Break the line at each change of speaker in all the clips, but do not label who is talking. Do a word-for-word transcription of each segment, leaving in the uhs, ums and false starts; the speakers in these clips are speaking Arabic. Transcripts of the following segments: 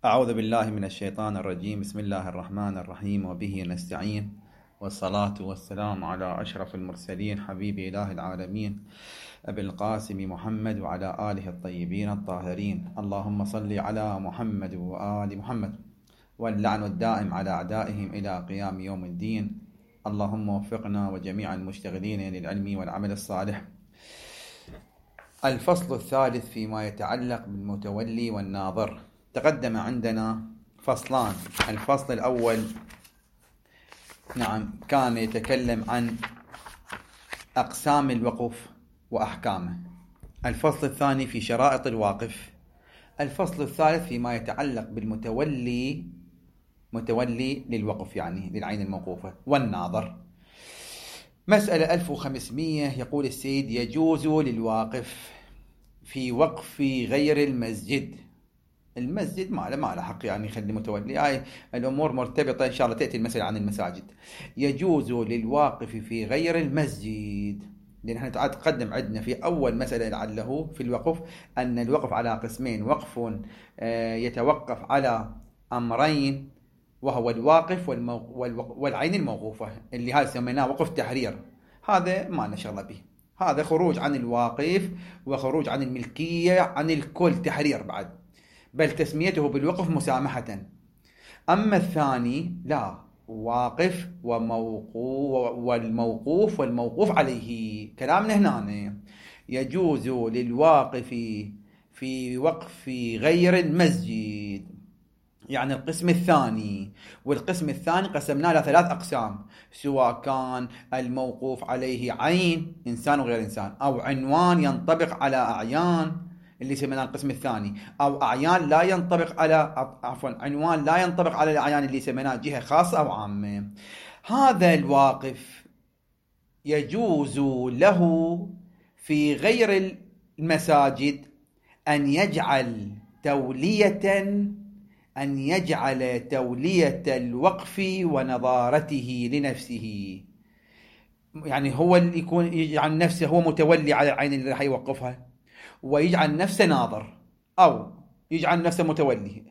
أعوذ بالله من الشيطان الرجيم. بسم الله الرحمن الرحيم، وبه نستعين، والصلاة والسلام على أشرف المرسلين حبيب إله العالمين أبي القاسم محمد وعلى آله الطيبين الطاهرين. اللهم صل على محمد وآل محمد، واللعن الدائم على أعدائهم إلى قيام يوم الدين. اللهم وفقنا وجميع المشتغلين للعلم والعمل الصالح. الفصل الثالث فيما يتعلق بالمتولي والناظر. تقدم عندنا فصلان. الفصل الأول نعم كان يتكلم عن أقسام الوقف وأحكامه. الفصل الثاني في شرائط الواقف. الفصل الثالث فيما يتعلق بالمتولي، متولي للوقف يعني للعين الموقوفة، والناظر. مسألة ألف وخمسمائة. يقول السيد: يجوز للواقف في وقف غير المسجد. المسجد ما له ما له حق يعني يخلي متولي. هاي الأمور مرتبطة، إن شاء الله تأتي المسألة عن المساجد. يجوز للواقف في غير المسجد، لأن احنا تقدم عندنا في أول مسألة لعله في الوقف أن الوقف على قسمين: وقف يتوقف على أمرين، وهو الواقف والعين الموقوفة، اللي هذا سميناه وقف تحرير. هذا ما نشغل به، هذا خروج عن الواقف وخروج عن الملكية عن الكل، تحرير بعد، بل تسميته بالوقف مسامحة. أما الثاني لا، واقف وموقوف والموقوف والموقوف عليه. كلامنا هنا يجوز للواقف في وقف غير المسجد، يعني القسم الثاني. والقسم الثاني قسمناه إلى ثلاث أقسام: سواء كان الموقوف عليه عين، إنسان وغير إنسان، أو عنوان ينطبق على أعيان اللي سميناه القسم الثاني، أو أعيان لا ينطبق على عفوا عنوان لا ينطبق على الأعيان اللي سميناه جهة خاصة أو عامة. هذا الواقف يجوز له في غير المساجد أن يجعل تولية أن يجعل تولية الوقف ونظارته لنفسه. يعني هو اللي يكون يجعل نفسه هو متولي على العين اللي راح يوقفها، ويجعل نفسه ناظر، أو يجعل نفسه متولي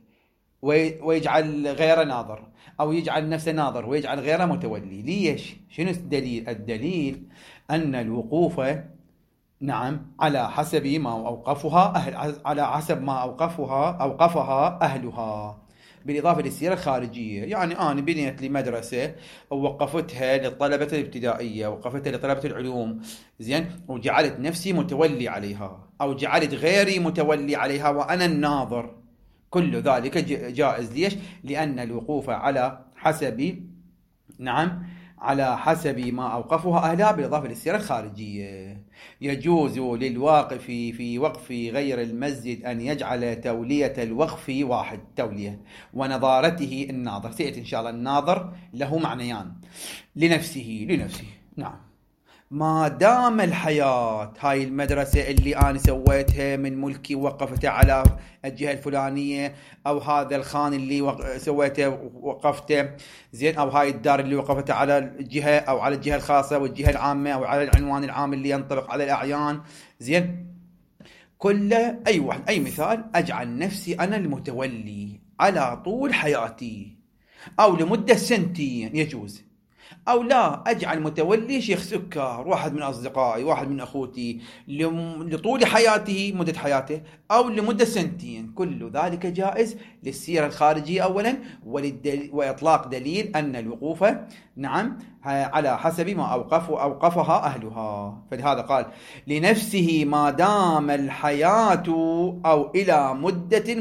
ويجعل غيره ناظر، أو يجعل نفسه ناظر ويجعل غيره متولي. ليش؟ شنو الدليل؟ الدليل أن الوقوف نعم على حسب ما أوقفها أهل على حسب ما أوقفها أوقفها أهلها، بالإضافة للسيرة الخارجية. يعني أنا بنيت لي مدرسة ووقفتها للطلبة الابتدائية، وقفتها لطلبة العلوم، زين، وجعلت نفسي متولي عليها، أو جعلت غيري متولي عليها وأنا الناظر. كل ذلك جائز. ليش؟ لأن الوقوف على حسب نعم على حسب ما أوقفها أهلها بالإضافة للسيرة الخارجية. يجوز للواقف في وقف غير المسجد أن يجعل تولية الوقف واحد تولية، ونظارته الناظر. سيأتي إن شاء الله. الناظر له معنيان: لنفسه لنفسه نعم ما دام الحياة. هاي المدرسة اللي أنا سويتها من ملكي ووقفتها على الجهة الفلانية، أو هذا الخان اللي سويته ووقفته، زين، أو هاي الدار اللي وقفتها على الجهة أو على الجهة الخاصة والجهة العامة، أو على العنوان العام اللي ينطبق على الأعيان، زين، كله أي واحد أي مثال أجعل نفسي أنا المتولي على طول حياتي، أو لمدة سنتين يجوز. أو لا، أجعل متولي شيخ سكر، واحد من أصدقائي، واحد من أخوتي، لطول حياته، مدة حياته، أو لمدة سنتين. كل ذلك جائز للسيرة الخارجية أولا، وإطلاق دليل أن الوقوف نعم على حسب ما أوقف أوقفها أهلها. فلهذا قال: لنفسه ما دام الحياة، أو إلى مدة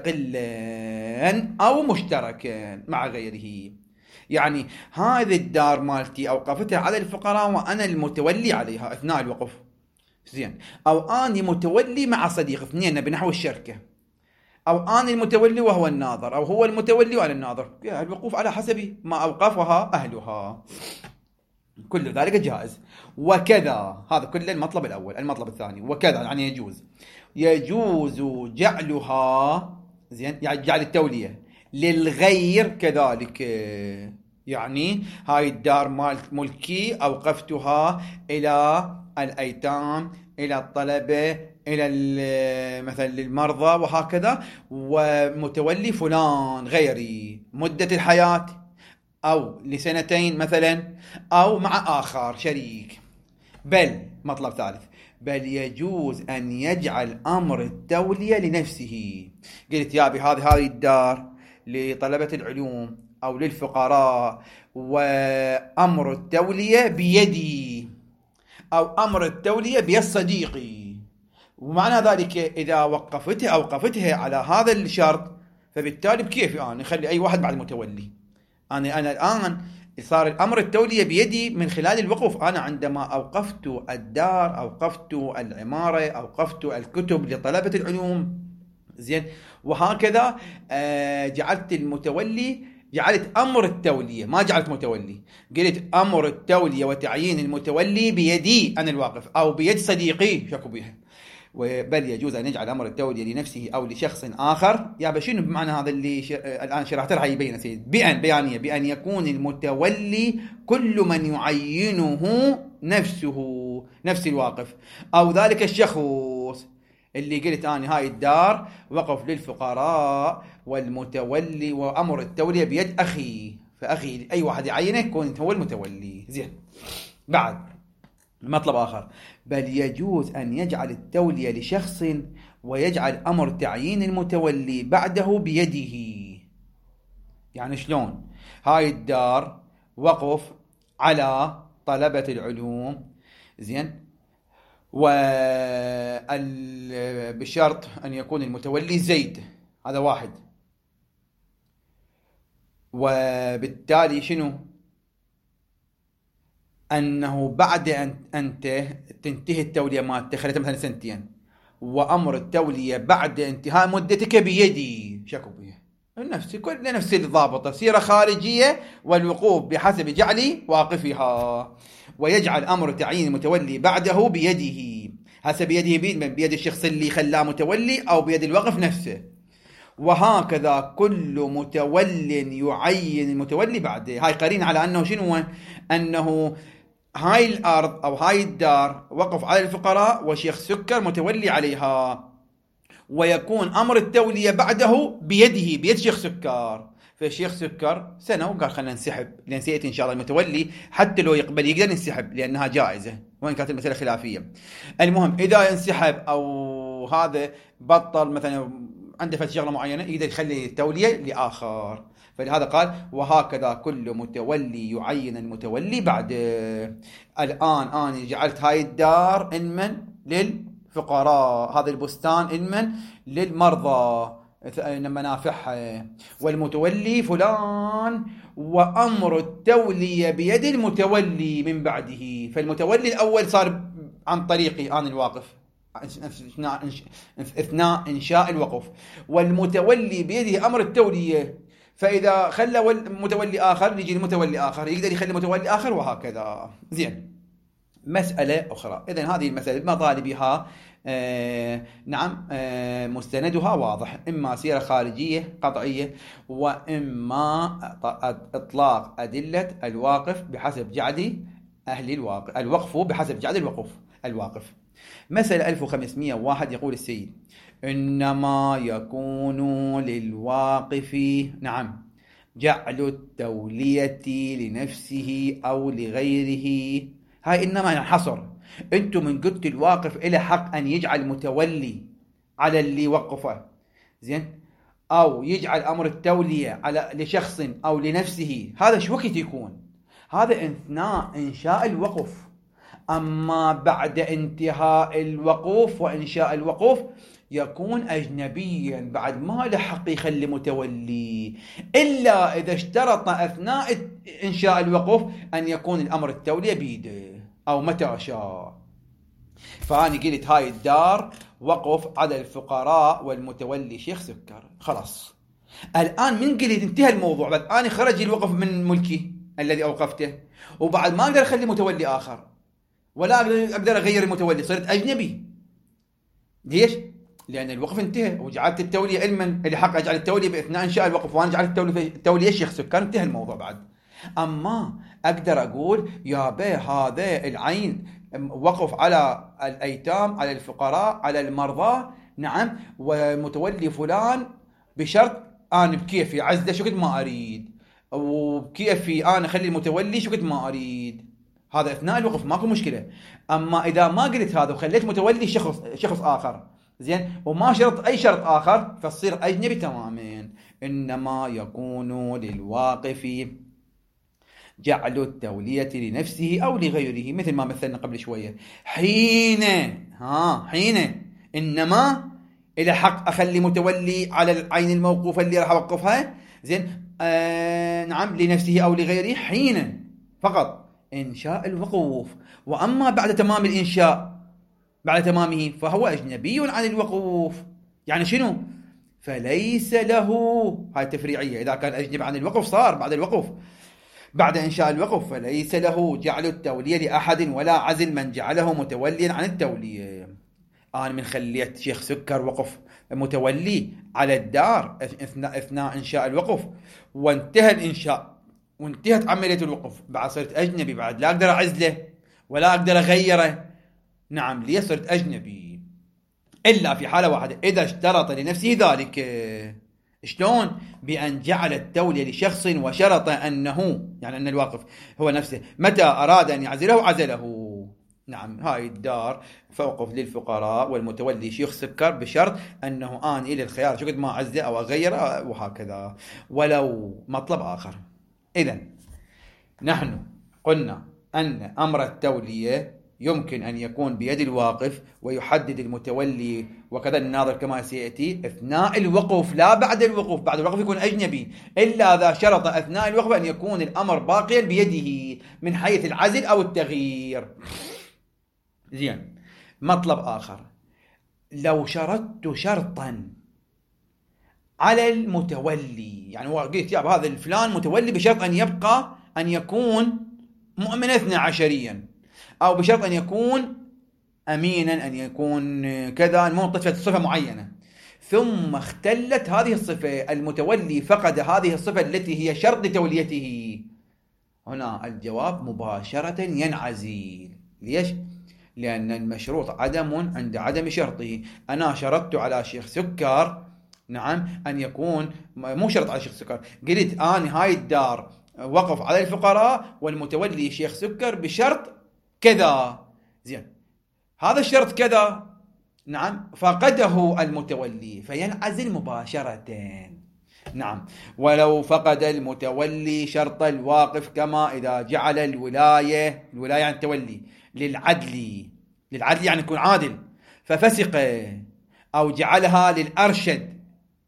مستقلا أو مشتركا مع غيره. يعني هذه الدار مالتي أوقفتها على الفقراء وأنا المتولي عليها أثناء الوقف، زين، أو أني متولي مع صديق، اثنين بنحو الشركة، أو أنا المتولي وهو الناظر، أو هو المتولي وأنا الناظر. الوقوف على حسب ما أوقفها أهلها. كل ذلك جائز. وكذا، هذا كله المطلب الأول. المطلب الثاني: وكذا يعني يجوز يجوز جعلها، زين، يعني جعل التولية للغير كذلك. يعني هاي الدار مال ملكي أوقفتها إلى الأيتام إلى الطلبة، إلى مثلا المرضى وهكذا، ومتولي فلان غيري مدة الحياة أو لسنتين مثلا، أو مع آخر شريك. بل مطلب ثالث، بل يجوز أن يجعل أمر التولية لنفسه. قلت يابي هذه هذه الدار لطلبة العلوم أو للفقراء، وأمر التولية بيدي، أو أمر التولية بيد صديقي، ومعنى ذلك إذا وقفتها أوقفتها على هذا الشرط، فبالتالي بكيف أنا نخلي أي واحد بعد متولي؟ أنا أنا الآن صار الأمر التولية بيدي من خلال الوقف. أنا عندما أوقفت الدار، أوقفت العمارة، أوقفت الكتب لطلبة العلوم، زين، وهكذا آه جعلت المتولي، جعلت أمر التولية، ما جعلت متولي، قلت أمر التولية وتعيين المتولي بيدي أنا الواقف أو بيد صديقي شكو بيها. بل يجوز أن يجعل أمر التولية لنفسه أو لشخص آخر. يا بشنو بمعنى هذا اللي ش... الآن شرحت لها يبين سيد، بأن بيانية بأن يكون المتولي كل من يعينه نفسه، نفس الواقف، أو ذلك الشخص اللي قلت أنا هاي الدار وقف للفقراء، والمتولي وأمر التولية بيد أخي، فأخي أي واحد يعينه يكون هو المتولي. زين. بعد مطلب آخر، بل يجوز أن يجعل التولية لشخص ويجعل أمر تعيين المتولي بعده بيده. يعني شلون؟ هاي الدار وقف على طلبة العلوم، زين، وبشرط أن يكون المتولي زيد، هذا واحد، وبالتالي شنو؟ أنه بعد أن أنت تنتهي التولية مالتك، خليتها مثلا سنتين، وأمر التولية بعد انتهاء مدتك بيدي، شكو بيه نفس كل نفس الضابطة، سيرة خارجية والوقوف بحسب جعلي واقفها، ويجعل أمر تعيين المتولي بعده بيده. هسه بيده بيد من بيد الشخص اللي خلاه متولي أو بيد الوقف نفسه. وهكذا كل متول يعين المتولي بعده. هاي قرين على أنه شنو؟ أنه هاي الأرض أو هاي الدار وقف على الفقراء وشيخ سكر متولي عليها، ويكون أمر التولية بعده بيده، بيد شيخ سكر. فالشيخ سكر سنة وقال خلنا نسحب، لأن سيأتي إن شاء الله المتولي حتى لو يقبل يقدر ينسحب لأنها جائزة، وإن كانت المسألة خلافية. المهم إذا ينسحب أو هذا بطل مثلا عنده فد شغلة معينة، يقدر يخلي التولية لآخر. فلهذا قال وهكذا كل متولي يعين المتولي بعد. الآن أنا جعلت هاي الدار إنمن للفقراء، هذا البستان إنمن للمرضى منافعها، والمتولي فلان، وأمر التولية بيد المتولي من بعده. فالمتولي الأول صار عن طريقي أنا الواقف اثناء إنشاء الوقف، والمتولي بيده أمر التولية، فإذا خلى متولي آخر يجي المتولي آخر يقدر يخلي متولي آخر، وهكذا. زين. مسألة أخرى، إذن هذه المسألة مطالبها آه نعم آه مستندها واضح، إما سيرة خارجية قطعية، وإما إطلاق أدلة الواقف بحسب جعل أهل الواقف، الوقف بحسب جعل الوقف الواقف. مسألة ألف وخمسمائة وواحد يقول السيد إنما يكون للواقف نعم جعل التولية لنفسه أو لغيره. هاي إنما ينحصر، أنتم من قلت الواقف إلى حق أن يجعل متولي على اللي وقفه، زين، أو يجعل أمر التولية على لشخص أو لنفسه، هذا شو وقت يكون؟ هذا أثناء إنشاء الوقف. أما بعد انتهاء الوقوف وإنشاء الوقوف يكون أجنبيا، بعد ما له حق يخلي متولي، إلا إذا اشترط أثناء إنشاء الوقوف أن يكون الأمر التولية بيده أو متى شاء. فأنا قلت هاي الدار وقف على الفقراء والمتولي شيخ سكر، خلاص. الآن من قلت انتهى الموضوع، بس أنا خرج الوقف من ملكي الذي أوقفته، وبعد ما أقدر أخلي متولي آخر ولا أقدر أغير المتولي، صرت أجنبي. ليش؟ لأن الوقف انتهى، وجعلت التولية علما اللي حق أجعل التولية بإثناء إنشاء الوقف، وأنا جعلت التولية الشيخ سكر، انتهى الموضوع بعد. أما أقدر أقول يا بي هذا العين وقف على الأيتام، على الفقراء، على المرضى، نعم، ومتولي فلان بشرط أنا بكيفي عزله شو قد ما أريد، وبكيفي أنا أخلي المتولي شو قد ما أريد. هذا أثناء الوقف ماكو مشكلة. أما إذا ما قلت هذا وخليت متولي شخص شخص آخر، زين، وما شرط أي شرط آخر، فتصير أجنبي تماما. إنما يكون للواقف جعل التولية لنفسه أو لغيره، مثل ما مثلنا قبل شوية. حين ها حين إنما إلى حق أخلي متولي على العين الموقوفة اللي راح أوقفها، زين، آه نعم، لنفسه أو لغيره، حين فقط إنشاء الوقوف. وأما بعد تمام الإنشاء، بعد تمامه، فهو أجنبي عن الوقوف. يعني شنو؟ فليس له، هاي التفريعية، إذا كان أجنب عن الوقف صار بعد الوقف، بعد إنشاء الوقف، فليس له جعل التولية لأحد ولا عزل من جعله متوليا عن التولية. أنا من خليت شيخ سكر وقف متولي على الدار أثناء, أثناء إنشاء الوقف، وانتهى الإنشاء وانتهت عملية الوقف، بعد صرت أجنبي، بعد لا أقدر أعزله ولا أقدر أغيره. نعم، ليه صرت أجنبي؟ إلا في حالة واحدة، إذا اشترط لنفسه ذلك. شلون؟ بأن جعل التولية لشخص وشرط أنه، يعني أن الواقف هو نفسه متى أراد أن يعزله عزله. نعم، هاي الدار فوقف للفقراء والمتولي شيخ سكر بشرط أنه آن إلى الخيار شو قد ما أعزله أو أغيره وهكذا، ولو مطلب آخر. إذن نحن قلنا أن أمر التولية يمكن أن يكون بيد الواقف، ويحدد المتولي وكذا الناظر كما سيأتي أثناء الوقف لا بعد الوقوف. بعد الوقف يكون أجنبي، إلا إذا شرط أثناء الوقف أن يكون الأمر باقيا بيده من حيث العزل أو التغيير. زين، مطلب آخر، لو شرطت شرطا على المتولي، يعني قلت يا هذا الفلان متولي بشرط أن يبقى أن يكون مؤمنا اثنا عشريا، أو بشرط أن يكون أمينا، أن يكون كذا، المهم صفة معينة، ثم اختلت هذه الصفة، المتولي فقد هذه الصفة التي هي شرط لتوليته، هنا الجواب مباشرة ينعزل. ليش؟ لأن المشروط عدم عند عدم شرطه. أنا شرطت على شيخ سكر، نعم، أن يكون، مو شرط على شيخ سكر، قلت أنا هاي الدار وقف على الفقراء والمتولي شيخ سكر بشرط كذا، زين، هذا الشرط كذا، نعم، فقده المتولي فينعزل مباشرة. نعم، ولو فقد المتولي شرط الواقف، كما إذا جعل الولاية، الولاية عن التولي، للعدل، للعدل يعني يكون عادل ففسق، أو جعلها للأرشد،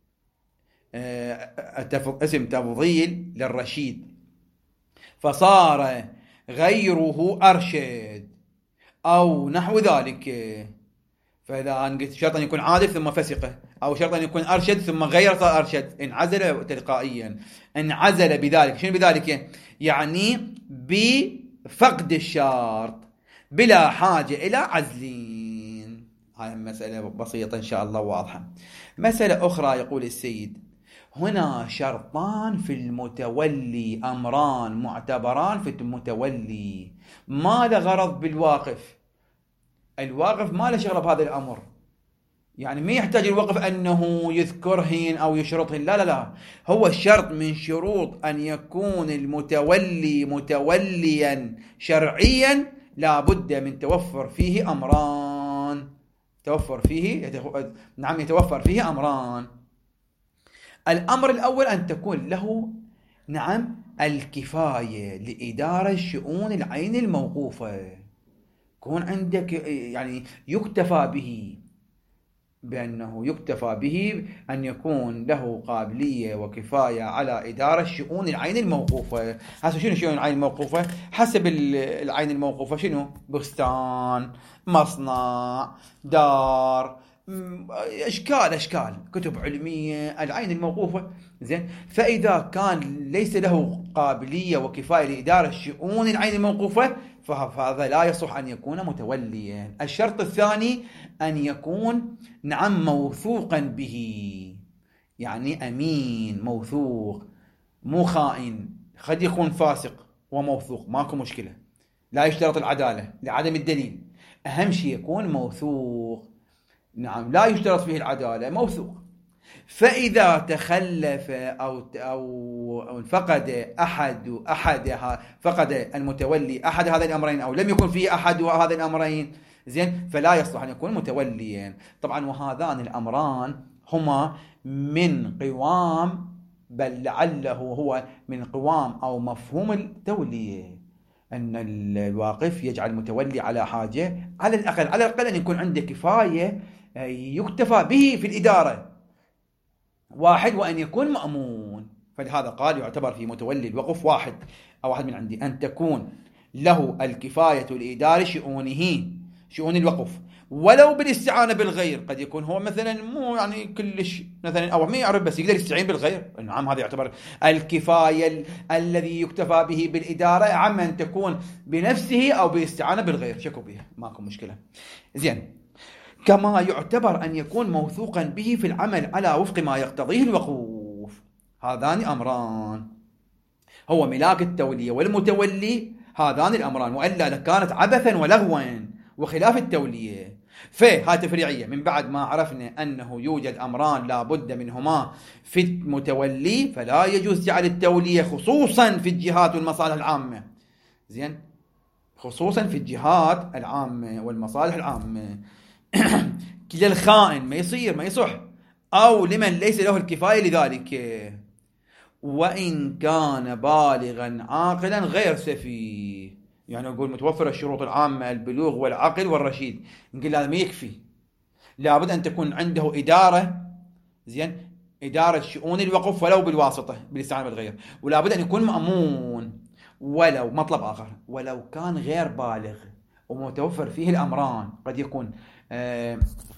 اسم تفضيل للرشيد، فصار غيره أرشد أو نحو ذلك. فإذا قلت شرط أن يكون عادل ثم فسقه، أو شرط أن يكون أرشد ثم غير صار أرشد، انعزل تلقائيا. انعزل بذلك، شنو بذلك؟ يعني بفقد الشرط بلا حاجة إلى عزلين. هاي مسألة بسيطة إن شاء الله واضحة. مسألة أخرى يقول السيد: هنا شرطان في المتولي، أمران معتبران في المتولي، ما له غرض بالواقف. الواقف ما له شغله بهذا الأمر، يعني ما يحتاج الوقف أنه يذكرهن أو يشرطهن، لا لا لا، هو الشرط من شروط أن يكون المتولي متوليا شرعيا لا بد من توفر فيه أمران، توفر فيه يتخ... نعم يتوفر فيه أمران. الأمر الأول أن تكون له، نعم، الكفاية لإدارة شؤون العين الموقوفة، يكون عندك يعني يكتفى به، بأنه يكتفى به أن يكون له قابلية وكفاية على إدارة شؤون العين الموقوفة. هسه شنو شؤون العين الموقوفة؟ حسب العين الموقوفة شنو؟ بستان، مصنع، دار، أشكال أشكال كتب علمية، العين الموقوفة، زين. فإذا كان ليس له قابلية وكفاية لإدارة شؤون العين الموقوفة، فهذا لا يصح أن يكون متوليا. الشرط الثاني أن يكون، نعم، موثوقا به، يعني أمين موثوق، مو خائن. قد يكون فاسق وموثوق، ماكو مشكلة، لا يشترط العدالة لعدم الدليل، أهم شيء يكون موثوق. نعم، لا يشترط فيه العدالة، موثوق. فإذا تخلف أو أو أو فقد أحد أحد فقد المتولي أحد هذين الأمرين، أو لم يكن فيه أحد هذين الأمرين، زين، فلا يصلح أن يكون متوليا. طبعا وهذان الأمران هما من قوام، بل لعله هو من قوام أو مفهوم التولية، أن الواقف يجعل المتولي على حاجة، على الأقل على الأقل أن يكون عنده كفاية يكتفى به في الإدارة، واحد، وأن يكون مأمون. فلهذا قال يعتبر في متولي الوقف واحد أو واحد من عندي أن تكون له الكفاية لإدارة شؤونه، شؤون الوقف، ولو بالاستعانة بالغير. قد يكون هو مثلا مو يعني كلش مثلا أو ما يعرف بس يقدر يستعين بالغير، نعم، هذا يعتبر الكفاية ال الذي يكتفى به بالإدارة، عم أن تكون بنفسه أو بالاستعانة بالغير، شكو بها ماكو مشكلة. زين، كما يعتبر أن يكون موثوقا به في العمل على وفق ما يقتضيه الوقوف. هذان أمران، هو ملاك التولية والمتولي، هذان الأمران، وإلا لكانت عبثا ولغوا وخلاف التولية. فهذه تفريعية من بعد ما عرفنا أنه يوجد أمران لا بد منهما في المتولي، فلا يجوز جعل التولية خصوصا في الجهات والمصالح العامة. زين، خصوصا في الجهات العامة والمصالح العامة. كلا الخائن ما يصير، ما يصح، أو لمن ليس له الكفاية لذلك، وإن كان بالغا عاقلا غير سفيه. يعني نقول متوفر الشروط العامة، البلوغ والعقل والرشيد، نقول هذا ما يكفي، لابد أن تكون عنده إدارة، زين، إدارة شؤون الوقف ولو بالواسطة بالاستعانة بالغير، ولابد أن يكون مأمون، ولو مطلب آخر ولو كان غير بالغ ومتوفر فيه الأمران. قد يكون آه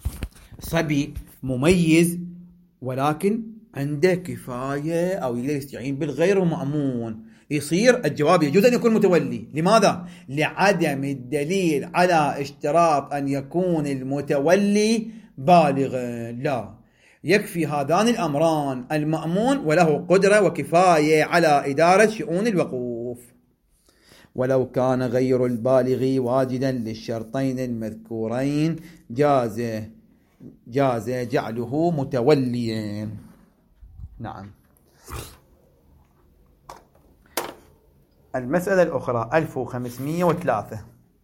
صبي مميز ولكن عنده كفاية أو يقدر يستعين بالغير ومأمون، يصير الجواب يجوز أن يكون متولي. لماذا؟ لعدم الدليل على اشتراط أن يكون المتولي بالغا. لا، يكفي هذان الأمران، المأمون وله قدرة وكفاية على إدارة شؤون الوقوف. ولو كان غير البالغ واجدا للشرطين المذكورين جاز جاز جعله متوليا. نعم. المسألة الأخرى ألف وخمسمئة وثلاثة،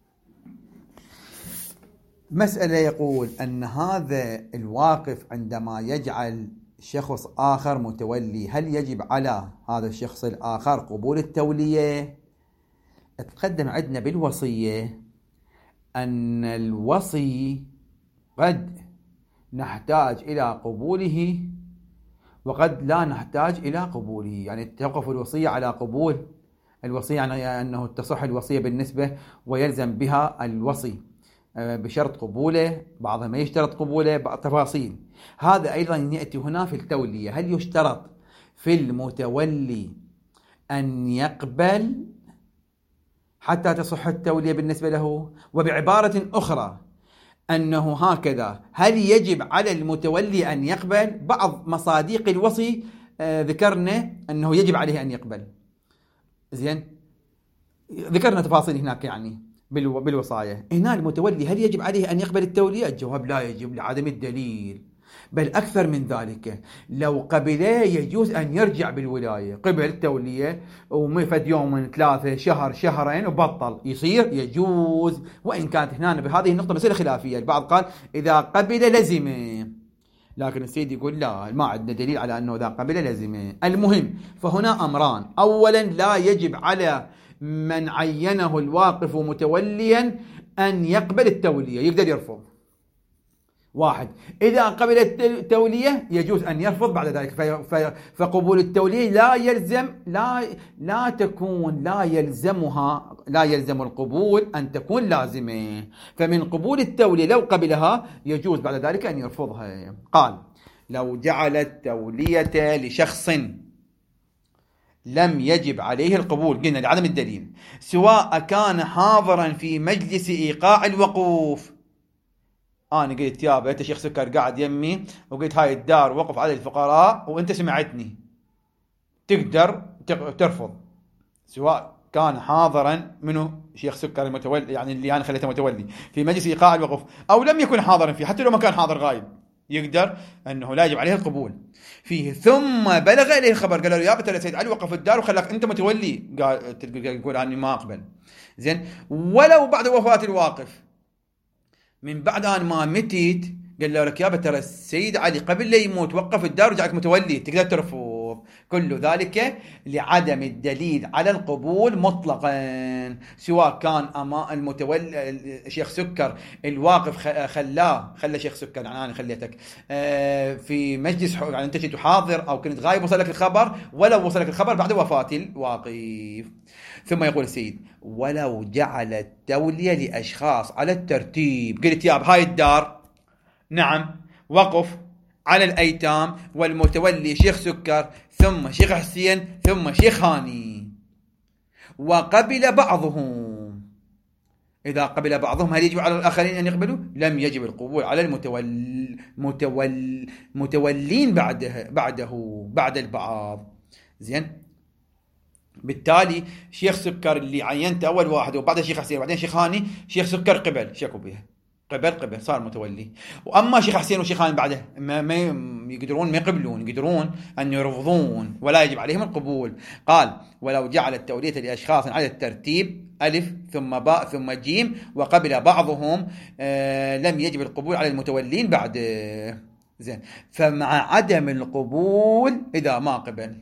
مسألة يقول أن هذا الواقف عندما يجعل شخص آخر متولي، هل يجب على هذا الشخص الآخر قبول التولية؟ تقدم عندنا بالوصية أن الوصي قد نحتاج إلى قبوله وقد لا نحتاج إلى قبوله، يعني توقف الوصية على قبول الوصية، يعني أنه تصح الوصية بالنسبة ويلزم بها الوصي بشرط قبوله، بعضها ما يشترط قبوله، بعض تفاصيل. هذا أيضا يأتي هنا في التولية، هل يشترط في المتولي أن يقبل حتى تصح التولية بالنسبة له؟ وبعبارة أخرى أنه هكذا، هل يجب على المتولي أن يقبل؟ بعض مصادق الوصي آه ذكرنا أنه يجب عليه أن يقبل، زين، ذكرنا تفاصيل هناك يعني بالوصايا. هنا المتولي هل يجب عليه أن يقبل التولية؟ الجواب لا يجب لعدم الدليل، بل أكثر من ذلك، لو قبله يجوز أن يرجع بالولاية، قبل التولية ومفد يوم ثلاثة شهر شهرين وبطل، يصير يجوز. وإن كانت هنا بهذه النقطة مسألة خلافية، البعض قال إذا قبل لزمه، لكن السيد يقول لا، ما عندنا دليل على أنه إذا قبل لزمه. المهم، فهنا أمران، أولا لا يجب على من عينه الواقف متوليا أن يقبل التولية، يقدر يرفض. واحد، إذا قبل التولية يجوز أن يرفض بعد ذلك، فقبول التولية لا يلزم لا لا تكون لا يلزمها لا يلزم القبول أن تكون لازمة، فمن قبول التولية لو قبلها يجوز بعد ذلك أن يرفضها. قال لو جعل التولية لشخص لم يجب عليه القبول، قلنا لعدم الدليل، سواء كان حاضرا في مجلس إيقاع الوقوف. أنا قلت يابا أنت شيخ سكر قاعد يمي وقلت هاي الدار وقف على الفقراء وأنت سمعتني، تقدر ترفض، سواء كان حاضرا منه شيخ سكر المتولي، يعني اللي أنا خليته متولي في مجلس إيقاع الوقف، أو لم يكن حاضرا فيه، حتى لو ما كان حاضر غايب، يقدر أنه لا يجب عليه القبول فيه. ثم بلغ إليه الخبر، قال له يا بتر سيد علي وقف الدار وخلاك أنت متولي، قال يقول أني ما أقبل. زين، ولو بعد وفاة الواقف، من بعد أن ما متيت، قال له لك يا ترى السيد علي قبل لا يموت وقف الدار وجعلك متولي، تقدر ترفض. كل ذلك لعدم الدليل على القبول مطلقا، سواء كان أما المتولي الشيخ سكر الواقف خلاه خلى شيخ سكر، يعني أنا خليتك في مجلس، يعني أنت كنت حاضر أو كنت غايب وصلك الخبر، ولو وصلك الخبر بعد وفاة الواقف. ثم يقول السيد ولو جعل التولية لأشخاص على الترتيب، قلت يا هاي الدار نعم وقف على الأيتام والمتولي شيخ سكر ثم شيخ حسين ثم شيخ هاني، وقبل بعضهم، إذا قبل بعضهم هل يجب على الآخرين أن يقبلوا؟ لم يجب القبول على المتول متول متولين بعده بعده بعد البعض. زين، بالتالي شيخ سكر اللي عينته أول واحد وبعد شيخ حسين وبعدين شيخ هاني، شيخ سكر قبل شكوا بها، قبل قبل صار متولي. وأما شيخ حسين وشيخ هاني بعده ما, ما يقدرون ما يقبلون، يقدرون أن يرفضون ولا يجب عليهم القبول. قال ولو جعل التولية لأشخاص على الترتيب ألف ثم باء ثم جيم وقبل بعضهم آه لم يجب القبول على المتولين بعد. زين، فمع عدم القبول إذا ما قبل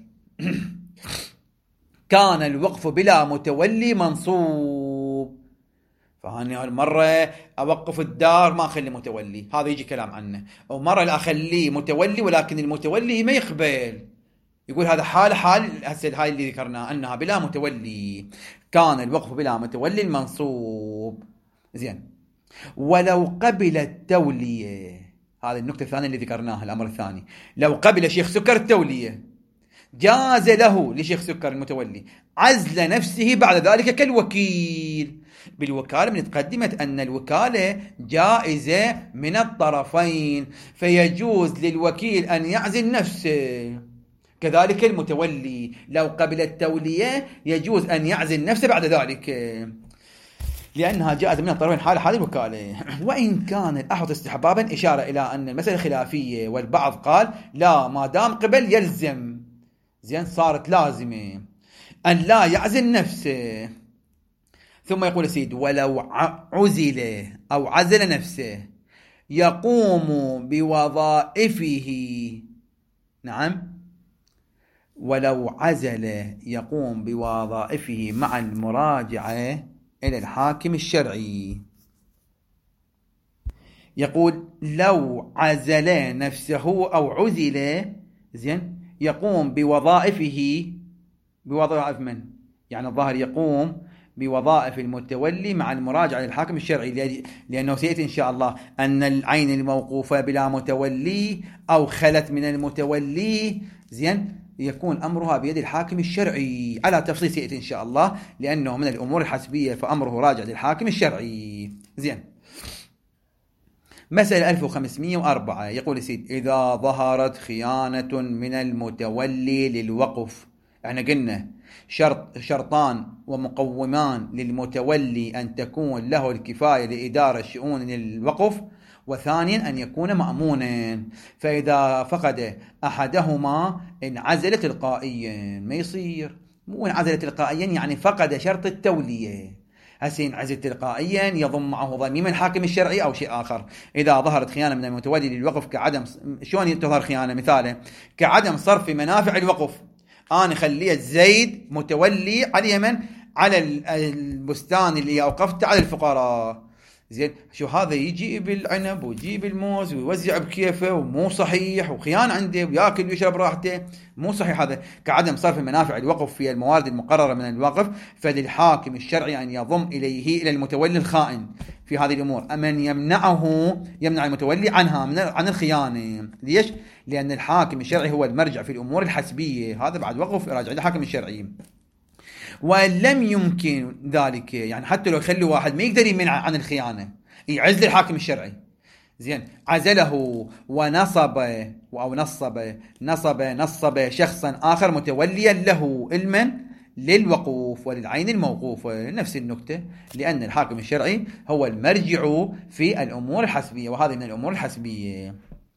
كان الوقف بلا متولي منصوب. فهاني المرة أوقف الدار ما أخلي متولي، هذا يجي كلام عنه، ومرة لا أخليه متولي ولكن المتولي ما يقبل، يقول هذا حال حال هسه هاي اللي ذكرناه أنها بلا متولي، كان الوقف بلا متولي المنصوب. زين، ولو قبل التولية، هذه النقطة الثانية اللي ذكرناها، الأمر الثاني، لو قبل شيخ سكر التولية جاز له لشيخ سكر المتولي عزل نفسه بعد ذلك كالوكيل. بالوكالة من تقدمت أن الوكالة جائزة من الطرفين، فيجوز للوكيل أن يعزل نفسه، كذلك المتولي لو قبل التولية يجوز أن يعزل نفسه بعد ذلك، لأنها جائزة من الطرفين حال حال الوكالة. وإن كان الأحوط استحبابا، إشارة إلى أن المسألة خلافية، والبعض قال لا ما دام قبل يلزم، زين صارت لازمة أن لا يعزل نفسه. ثم يقول السيد ولو عزل أو عزل نفسه يقوم بوظائفه، نعم ولو عزل يقوم بوظائفه مع المراجعة إلى الحاكم الشرعي. يقول لو عزل نفسه أو عزل، زين يقوم بوظائفه، بوظائف من؟ يعني الظاهر يقوم بوظائف المتولي مع المراجعة للحاكم الشرعي، لأنه سيأتي إن شاء الله أن العين الموقوفة بلا متولي أو خلت من المتولي، زين يكون أمرها بيد الحاكم الشرعي، على تفصيل سيأتي إن شاء الله، لأنه من الأمور الحسبية فأمره راجع للحاكم الشرعي. زين، مسألة ألف وخمسمئة وأربعة يقول السيد إذا ظهرت خيانة من المتولي للوقف، احنا قلنا شرط شرطان ومقومان للمتولي أن تكون له الكفاية لإدارة شؤون الوقف، وثانيا أن يكون مأمونا، فإذا فقد أحدهما انعزل تلقائيا. ما يصير مو انعزل تلقائيا يعني فقد شرط التولية، هسه ينعزل تلقائيا يضم معه ضميم الحاكم الشرعي أو شيء آخر. إذا ظهرت خيانة من المتولي للوقف كعدم، شلون تظهر خيانة؟ مثاله كعدم صرف منافع الوقف، أنا خليت زيد متولي على اليمن على البستان اللي أوقفته على الفقراء، زين شو هذا يجي بالعنب ويجي بالموز ويوزع بكيفه ومو صحيح، وخيانة عنده وياكل ويشرب راحته، مو صحيح هذا، كعدم صرف منافع الوقف في الموارد المقررة من الوقف، فللحاكم الشرعي أن يضم إليه إلى المتولي الخائن في هذه الأمور أمن يمنعه يمنع المتولي عنها من عن الخيانة. ليش؟ لأن الحاكم الشرعي هو المرجع في الأمور الحسبية، هذا بعد وقف راجع للحاكم الشرعي. ولم يمكن ذلك، يعني حتى لو يخلي واحد ما يقدر يمنع عن الخيانة يعزل الحاكم الشرعي، زين عزله ونصب أو نصب نصب نصب شخصا آخر متوليا له علما للوقوف وللعين الموقوفة، نفس النكتة، لأن الحاكم الشرعي هو المرجع في الأمور الحسبية، وهذه من الأمور الحسبية.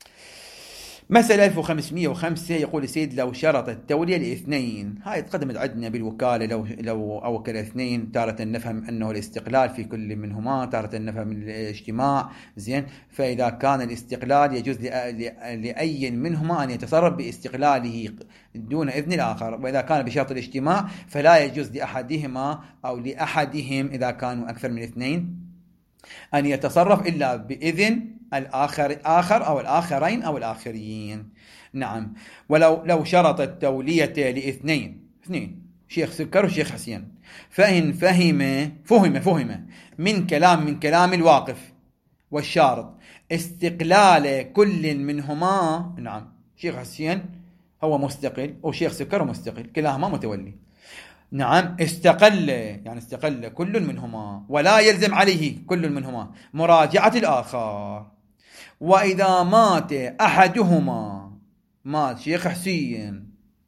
مسألة ألف وخمسمئة وخمسة يقول السيد: لو شرط التولية لاثنين، هاي تقدمت عندنا بالوكالة، لو لو أوكل اثنين تارة نفهم أنه الاستقلال في كل منهما، تارة نفهم الاجتماع، زين. فإذا كان الاستقلال يجوز لأي منهما أن يتصرف باستقلاله دون إذن الآخر، وإذا كان بشرط الاجتماع فلا يجوز لأحدهما أو لأحدهم إذا كانوا أكثر من اثنين أن يتصرف إلا بإذن الآخر آخر أو الآخرين أو الآخرين. نعم. ولو لو شرط التولية لاثنين اثنين شيخ سكر وشيخ حسين، فإن فهم فهم فهم من كلام من كلام الواقف والشارط استقلال كل منهما، نعم، شيخ حسين هو مستقل وشيخ سكر مستقل، كلاهما متولي، نعم، استقل يعني استقل كل منهما، ولا يلزم عليه كل منهما مراجعة الآخر. وإذا مات أحدهما، مات شيخ حسين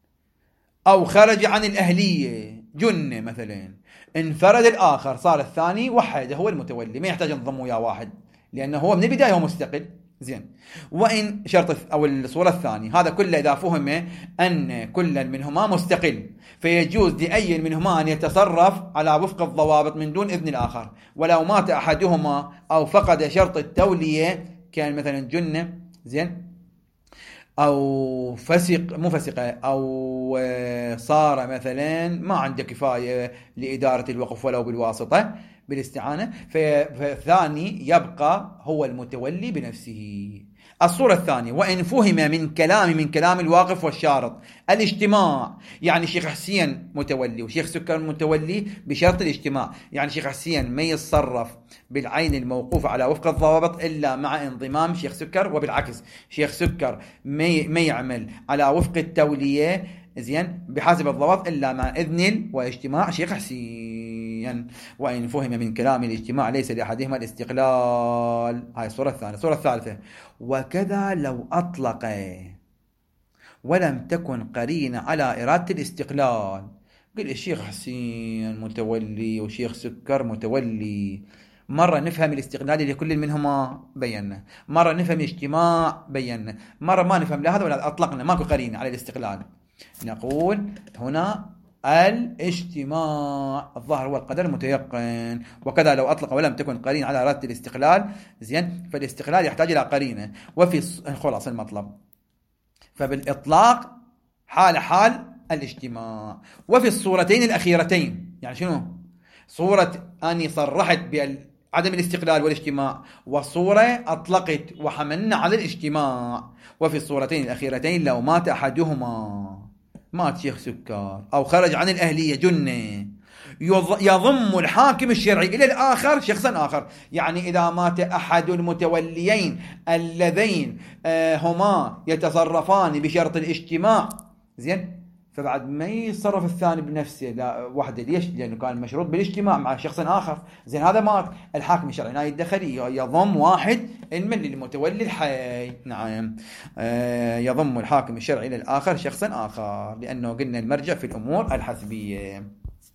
أو خرج عن الأهلية، جن مثلا، انفرد الآخر، صار الثاني وحد هو المتولي، ما يحتاج نضم وياه واحد، لأنه هو من البداية هو مستقل، زين. وإن شرط أو الصورة الثانية، هذا كله إذا فهم أن كل منهما مستقل، فيجوز لأي منهما أن يتصرف على وفق الضوابط من دون إذن الآخر. ولو مات أحدهما أو فقد شرط التولية، كان مثلا جنة، زين، أو فسق مو فسقة، أو صار مثلا ما عنده كفاية لإدارة الوقف ولو بالواسطة بالاستعانة، فالثاني يبقى هو المتولي بنفسه. الصورة الثانية: وإن فهم من كلام من كلام الواقف والشارط الاجتماع، يعني شيخ حسين متولي وشيخ سكر متولي بشرط الاجتماع، يعني شيخ حسين ما يتصرف بالعين الموقوفة على وفق الضوابط إلا مع انضمام شيخ سكر، وبالعكس شيخ سكر ما يعمل على وفق التولية، زين، بحسب الضوابط إلا مع إذن واجتماع شيخ حسين. وإن فهم من كلام الاجتماع ليس لأحدهما الاستقلال. هاي الصورة الثانية. الصورة الثالثة: وكذا لو أطلق ولم تكن قرينة على إرادة الاستقلال، قل الشيخ حسين متولي وشيخ سكر متولي، مرة نفهم الاستقلال لكل منهما بينا، مرة نفهم الاجتماع بينا، مرة ما نفهم لا هذا ولا، أطلقنا ماكو قرينة على الاستقلال، نقول هنا الاجتماع الظاهر هو القدر المتيقن. وكذا لو أطلق ولم تكن قرينة على إرادة الاستقلال، زين، فالاستقلال يحتاج إلى قرينة. وفي خلاص المطلب، فبالإطلاق حال حال الاجتماع. وفي الصورتين الأخيرتين، يعني شنو؟ صورة أني صرحت بعدم الاستقلال والاجتماع، وصورة أطلقت وحملنا على الاجتماع. وفي الصورتين الأخيرتين لو مات أحدهما، مات شيخ سكر أو خرج عن الأهلية جنة، يضم الحاكم الشرعي إلى الآخر شخصا آخر. يعني إذا مات أحد المتوليين اللذين هما يتصرفان بشرط الاجتماع، زين، فبعد ما يتصرف الثاني بنفسه لا وحده، ليش؟ لأنه كان مشروط بالاجتماع مع شخص آخر، زين، هذا مات، الحاكم الشرعي لا يتدخل، يضم واحد من للمتولي الحي، نعم، يضم الحاكم الشرعي إلى الآخر شخصا آخر، لأنه قلنا المرجع في الأمور الحسبية.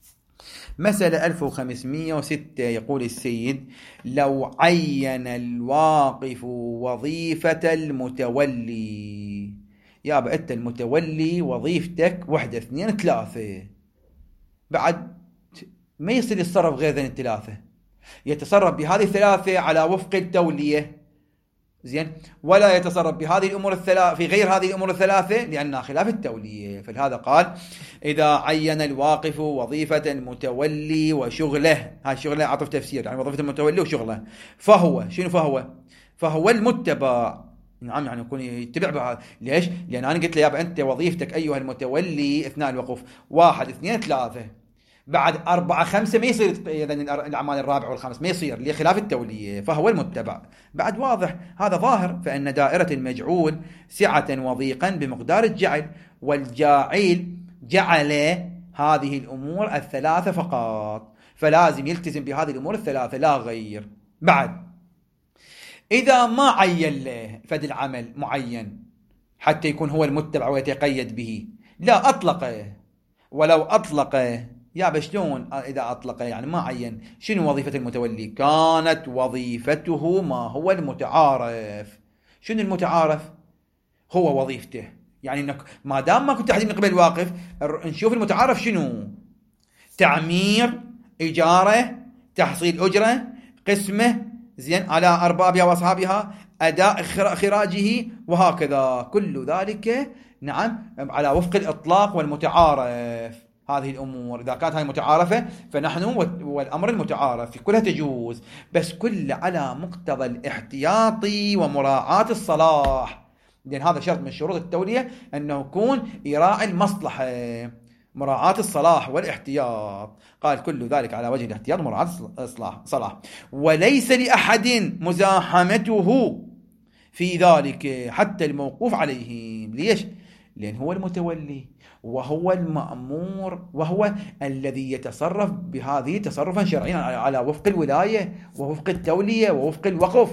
مسألة ألف وخمسمئة وستة يقول السيد: لو عين الواقف وظيفة المتولي، يا بقى المتولي وظيفتك واحدة اثنين ثلاثة، بعد ما يصير يتصرف غير ذن الثلاثة، يتصرف بهذه الثلاثة على وفق التولية، زين، ولا يتصرف بهذه الأمور الثلاثة في غير هذه الأمور الثلاثة لأنها خلاف التولية. فلهذا قال: إذا عين الواقف وظيفة المتولي وشغله، هاي شغله عطف تفسير، يعني وظيفة المتولي وشغله، فهو شنو؟ فهو فهو المتبع، نعم، يعني يكون يتبع بها. ليش؟ لأن أنا قلت له يابا أنت وظيفتك أيها المتولي أثناء الوقوف واحد اثنين ثلاثة، بعد أربعة خمسة ما يصير الأعمال الرابع والخامس، ما يصير لخلاف التولية، فهو المتبع. بعد واضح هذا ظاهر، فإن دائرة المجعول سعة وضيقا بمقدار الجعل، والجاعل جعل هذه الأمور الثلاثة فقط، فلازم يلتزم بهذه الأمور الثلاثة لا غير. بعد إذا ما عين له فد العمل معين حتى يكون هو المتبع ويتقيد به، لا أطلقه ولو أطلق يا شلون إذا أطلق يعني ما عين شنو وظيفة المتولي؟ كانت وظيفته ما هو المتعارف. شنو المتعارف؟ هو وظيفته، يعني انك ما دام ما كنت تحديد من قبل الواقف نشوف المتعارف شنو؟ تعمير، إجارة، تحصيل أجرة، قسمه زين على أربابها وأصحابها، أداء خراجه، وهكذا كل ذلك نعم على وفق الإطلاق والمتعارف. هذه الأمور إذا كانت هاي متعارفة فنحن والأمر المتعارف في كلها تجوز، بس كل على مقتضى الاحتياط ومراعاة الصلاح، لأن هذا شرط من شروط التولية أنه يكون يراعي المصلحة، مراعاة الصلاح والاحتياط. قال كل ذلك على وجه الاحتياط ومراعاة الصلاح. وليس لأحد مزاحمته في ذلك حتى الموقوف عليه. ليش؟ لأن هو المتولي وهو المأمور وهو الذي يتصرف بهذه تصرفا شرعيا على وفق الولاية ووفق التولية ووفق الوقف،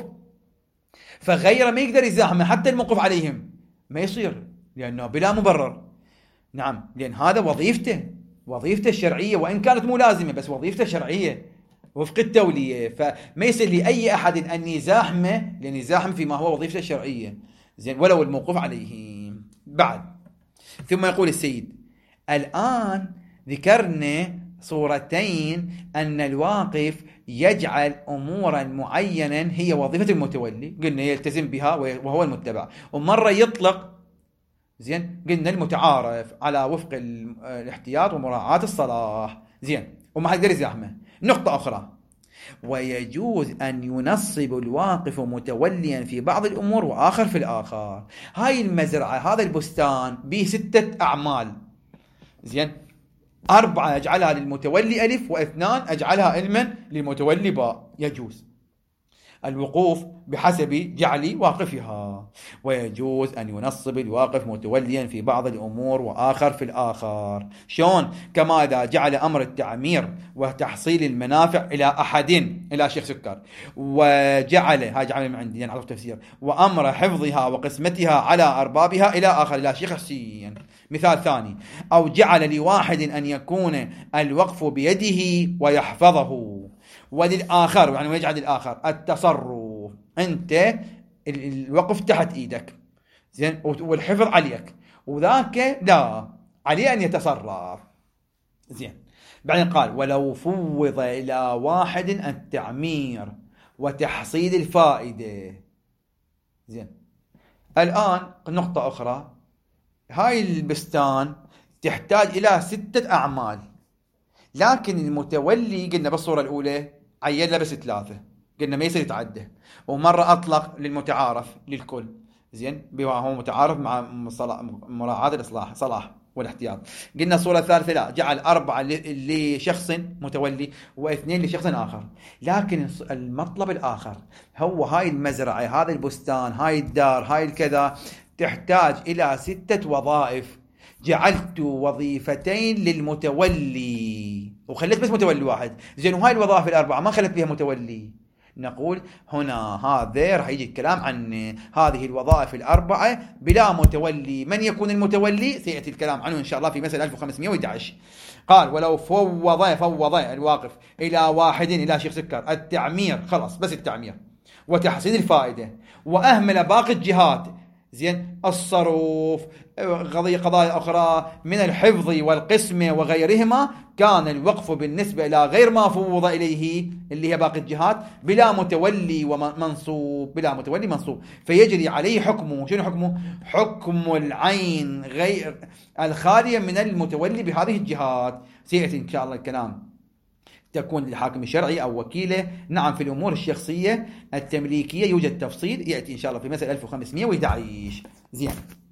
فغيره ما يقدر يزاحمه حتى الموقف عليهم ما يصير، لأنه بلا مبرر. نعم، لأن هذا وظيفته وظيفته الشرعية، وإن كانت ملازمة بس وظيفته شرعية وفق التولية، فما يصير لأي أحد أن يزاحمه، لأن يزاحم فيما هو وظيفته الشرعية زين ولو الموقوف عليه. بعد ثم يقول السيد: الآن ذكرنا صورتين أن الواقف يجعل أمورا معينا هي وظيفة المتولي، قلنا يلتزم بها وهو المتبع، ومرة يطلق زين قلنا المتعارف على وفق الاحتياط ومراعاة الصلاح زين وما حد يقدر يزاحمه. نقطة أخرى: ويجوز أن ينصب الواقف متوليا في بعض الأمور وآخر في الآخر. هاي المزرعة هذا البستان به ستة أعمال زين، أربعة أجعلها للمتولي ألف، واثنان أجعلها علما للمتولي باء. يجوز الوقوف بحسب جعل واقفها، ويجوز أن ينصب الواقف متوليا في بعض الأمور وآخر في الآخر. شون؟ كما إذا جعل أمر التعمير وتحصيل المنافع إلى أحد، إلى شيخ سكر، وجعل هاي جعل من عندي يعني على التفسير، وأمر حفظها وقسمتها على أربابها إلى آخر، إلى شيخ حسين. مثال ثاني: أو جعل لواحد أن يكون الوقف بيده ويحفظه، وللآخر يعني ويجعل الآخر التصرف، أنت الوقف تحت إيدك زين والحفظ عليك، وذاك لا عليه أن يتصرف زين. بعدين قال: ولو فوض إلى واحد التعمير وتحصيل الفائدة زين. الآن نقطة أخرى: هاي البستان تحتاج إلى ستة أعمال، لكن المتولي قلنا بالصورة الأولى عين له بس ثلاثة، قلنا ما يصير يتعدى، ومرة أطلق للمتعارف للكل زين بما هو متعارف مع مراعاة الإصلاح صلاح والاحتياط. قلنا الصورة الثالثة لا، جعل أربعة لشخص متولي واثنين لشخص آخر. لكن المطلب الآخر هو هاي المزرعة، هذا البستان، هاي الدار، هاي الكذا تحتاج إلى ستة وظائف، جعلت وظيفتين للمتولي وخليت بس متولي واحد زين، وهاي الوظائف الأربعة ما خلت بها متولي. نقول هنا هذا راح يجي الكلام عن هذه الوظائف الأربعة بلا متولي. من يكون المتولي؟ سيأتي الكلام عنه إن شاء الله في مسألة ألف وخمسمائة وأحد عشر. قال: ولو فوض فوض الواقف إلى واحد، إلى شيخ سكر، التعمير خلاص بس التعمير وتحصيل الفائدة، وأهمل باقي الجهات زين الصروف قضايا أخرى من الحفظ والقسمة وغيرهما، كان الوقف بالنسبة إلى غير ما فوض إليه اللي هي باقي الجهات بلا متولي ومنصوب، بلا متولي منصوب، فيجري عليه حكمه. شنو حكمه؟ حكم العين غير الخالية من المتولي بهذه الجهات. سيأتي إن شاء الله الكلام تكون للحاكم الشرعي أو وكيله. نعم في الأمور الشخصية التمليكية يوجد تفصيل يأتي إن شاء الله في مسألة ألف وخمسمائة وأحد عشر. زين،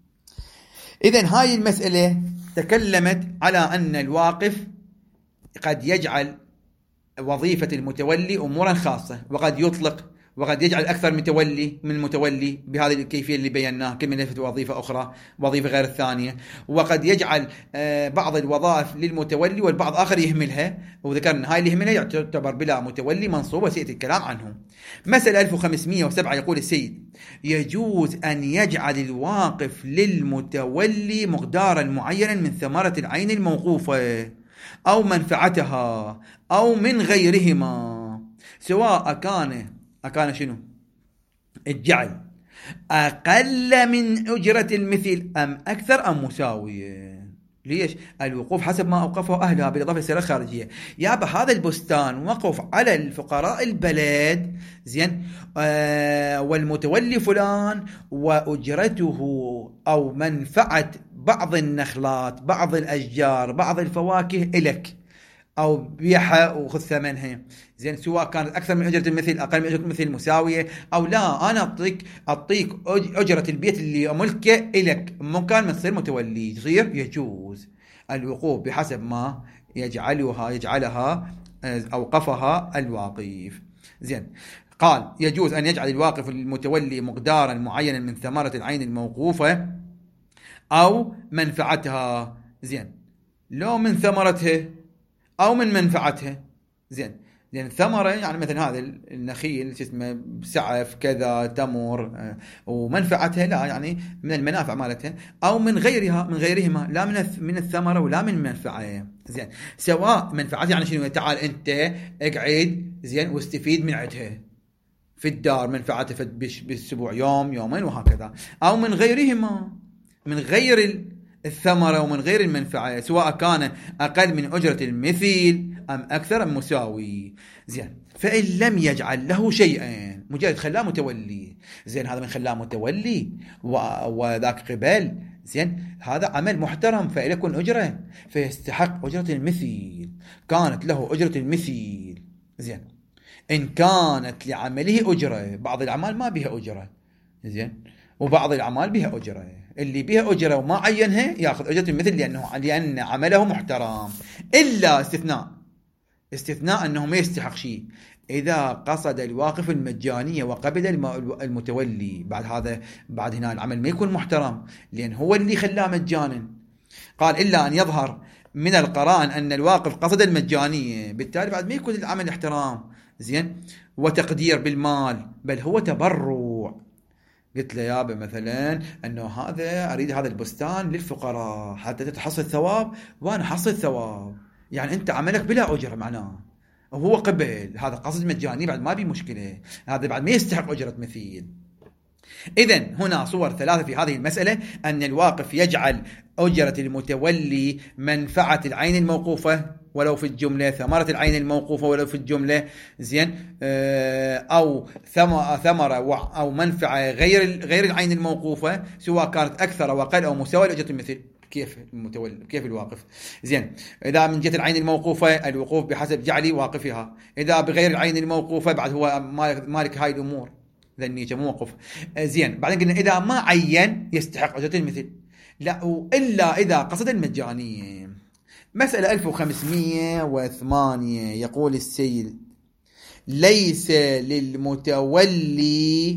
إذن هاي المسألة تكلمت على أن الواقف قد يجعل وظيفة المتولي أمورا خاصة، وقد يطلق وقد يجعل أكثر من متولي من المتولي بهذه الكيفية اللي بيناها، كل من يلفت وظيفة أخرى وظيفة غير الثانية. وقد يجعل بعض الوظائف للمتولي والبعض آخر يهملها، وذكرنا هاي اللي يهملها يعتبر بلا متولي منصوب وسيأتي الكلام عنه. مسألة ألف وخمسمائة وسبعة يقول السيد: يجوز أن يجعل الواقف للمتولي مقدارا معينا من ثمرة العين الموقوفة أو منفعتها أو من غيرهما، سواء كان أكان شنو الجعل أقل من أجرة المثل أم أكثر أم مساوية. ليش؟ الوقوف حسب ما أوقفه أهلها بالإضافة للسيرة الخارجية. يابا هذا البستان وقف على الفقراء البلد، زين، آه والمتولي فلان، وأجرته أو منفعة بعض النخلات، بعض الأشجار، بعض الفواكه إلك، أو بيعها وخذ ثمنها، زين، سواء كانت أكثر من أجرة المثل أقل من أجرة المثل مساوية، أو لا أنا أعطيك أعطيك أجرة البيت اللي أملكه إلك، ممكن ما تصير متولي، تصير يجوز الوقوف بحسب ما يجعلها يجعلها أوقفها الواقف. زين، قال: يجوز أن يجعل الواقف المتولي مقدارا معينا من ثمرة العين الموقوفة أو منفعتها، زين، لو من ثمرتها أو من منفعتها، زين، لأن ثمرة يعني مثلا هذا النخيل اسمه سعف كذا تمر، ومنفعتها لا يعني من المنافع مالتها، أو من غيرها من غيرهما لا من من الثمرة ولا من منفعة، زين، سواء منفعتها يعني شنو، تعال أنت اقعد زين واستفيد من عدها في الدار، منفعتها بالأسبوع يوم يومين وهكذا، أو من غيرهما من غير الثمرة ومن غير المنفعة، سواء كان أقل من أجرة المثل أم أكثر أم مساوي، زين. فإن لم يجعل له شيئا، مجرد خلاه متولي، زين، هذا من خلاه متولي وذاك قبل، زين، هذا عمل محترم فإلكن أجرة، فيستحق أجرة المثل، كانت له أجرة المثل، زين. إن كانت لعمله أجرة، بعض الأعمال ما بها أجرة، زين، وبعض الأعمال بها أجرة، اللي بها أجرة وما عينها يأخذ أجرة المثل لأنه لأن عمله محترم، إلا استثناء استثناء أنه ما يستحق شيء إذا قصد الواقف المجانية وقبل المتولي، بعد هذا بعد هنا العمل ما يكون محترم لأن هو اللي خلاه مجانا. قال: إلا أن يظهر من القرائن أن الواقف قصد المجانية، بالتالي بعد ما يكون العمل احترام، زين، وتقدير بالمال، بل هو تبرع. قلت له يابا مثلا أنه هذا أريد هذا البستان للفقراء حتى تتحصل ثواب وأنا حصل ثواب، يعني أنت عملك بلا أجرة معناه، وهو قبل، هذا قصد مجاني بعد ما بي مشكلة، هذا بعد ما يستحق أجرة مثيل. إذن هنا صور ثلاثة في هذه المسألة: أن الواقف يجعل أجرة المتولي منفعة العين الموقوفة ولو في الجملة، ثمرة العين الموقوفة ولو في الجملة، زين، أو ثمرة أو منفعة غير غير العين الموقوفة، سواء كانت أكثر أو أقل أو مساوية لأجرة المثل. كيف المتولي كيف الواقف، زين، إذا من جهة العين الموقوفة الوقوف بحسب جعل واقفها، إذا بغير العين الموقوفة بعد هو مالك هاي الأمور ذنية موقف، زين. بعدين قلنا إذا ما عين يستحق أجرة المثل، لا إلا إذا قصد المجانية. مسألة ألف وخمسمائة وثمانية يقول السيد: ليس للمتولي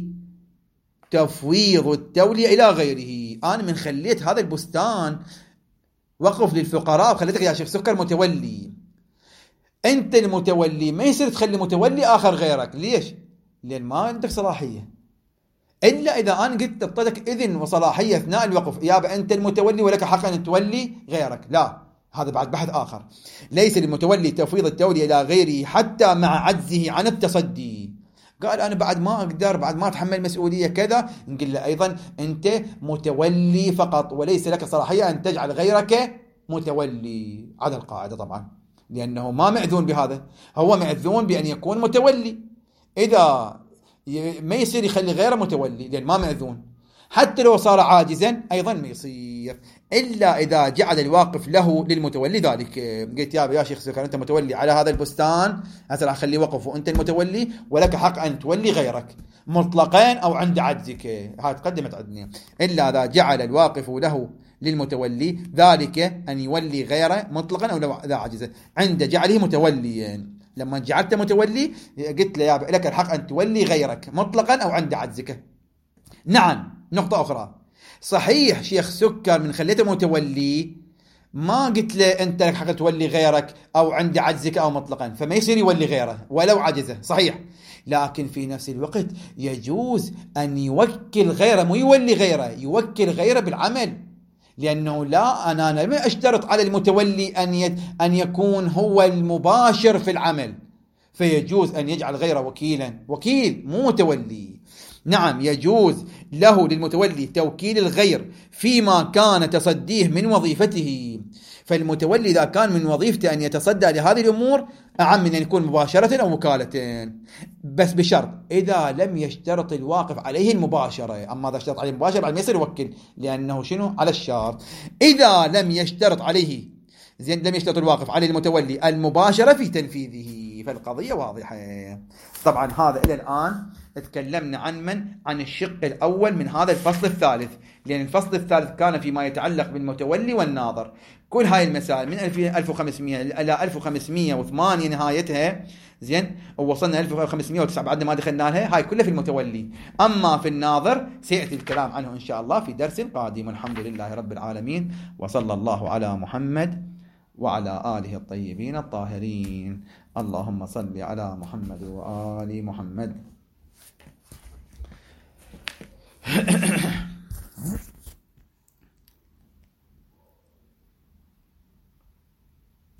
تفويض التولية إلى غيره. أنا من خليت هذا البستان وقف للفقراء وخليتك يا شيخ سكر متولي، أنت المتولي ما يصير تخلي متولي آخر غيرك. ليش؟ لأن ما عندك صلاحية، إلا إذا أنا قلت أعطيتك إذن وصلاحية أثناء الوقف، يابا أنت المتولي ولك حق أن تولي غيرك، لا، هذا بعد بحث آخر. ليس للمتولي تفويض التولية إلى غيره حتى مع عجزه عن التصدي. قال أنا بعد ما أقدر، بعد ما أتحمل مسؤولية كذا، نقول له أيضا أنت متولي فقط وليس لك صلاحية أن تجعل غيرك متولي. هذا القاعدة طبعا، لأنه ما مأذون بهذا، هو مأذون بأن يكون متولي، إذا ما يصير يخلي غيره متولي لأن ما مأذون، حتى لو صار عاجزا أيضا ما يصير، إلا إذا جعل الواقف له للمتولي ذلك. قلت يا يا شيخ سكر أنت متولي على هذا البستان، هسه راح خليه وقف وأنت المتولي ولك حق أن تولي غيرك مطلقين أو عند عجزك، هاي تقدمت عندنا. إلا إذا جعل الواقف له للمتولي ذلك أن يولي غيره مطلقا أو لو إذا عجز عند جعله متوليا، لما جعلت متولي قلت له يا لك الحق أن تولي غيرك مطلقا أو عند عجزك. نعم. نقطة أخرى، صحيح شيخ سكر من خليته متولي ما قلت له أنت لك حق تولي غيرك أو عند عجزك أو مطلقا، فما يصير يولي غيره ولو عجزه، صحيح. لكن في نفس الوقت يجوز أن يوكل غيره، مو يولي غيره، يوكل غيره بالعمل، لأنه لا أنا لم أشترط على المتولي أن يد أن يكون هو المباشر في العمل، فيجوز أن يجعل غيره وكيلا، وكيل مو متولي. نعم يجوز له للمتولي توكيل الغير فيما كان تصديه من وظيفته، فالمتولي إذا كان من وظيفته أن يتصدى لهذه الأمور أعم من أن يكون مباشرة أو وكالة، بس بشرط إذا لم يشترط الواقف عليه المباشرة. أما إذا اشترط عليه المباشرة بعد ما يصير يوكل، لأنه شنو على الشرط. إذا لم يشترط عليه زين لم يشترط الواقف عليه المتولي المباشرة في تنفيذه، فالقضية واضحة. طبعا هذا إلى الآن تكلمنا عن من؟ عن الشق الأول من هذا الفصل الثالث، لأن الفصل الثالث كان فيما يتعلق بالمتولي والناظر. كل هاي المسائل من ألف وخمسمائة إلى ألف وخمسمائة وثمانية نهايتها، زين، ووصلنا ألف وخمسمائة وتسعة بعد ما دخلنا لها، هاي كلها في المتولي. أما في الناظر سيأتي الكلام عنه إن شاء الله في درس قادم. الحمد لله رب العالمين، وصلى الله على محمد وعلى آله الطيبين الطاهرين. اللهم صل على محمد وآل محمد.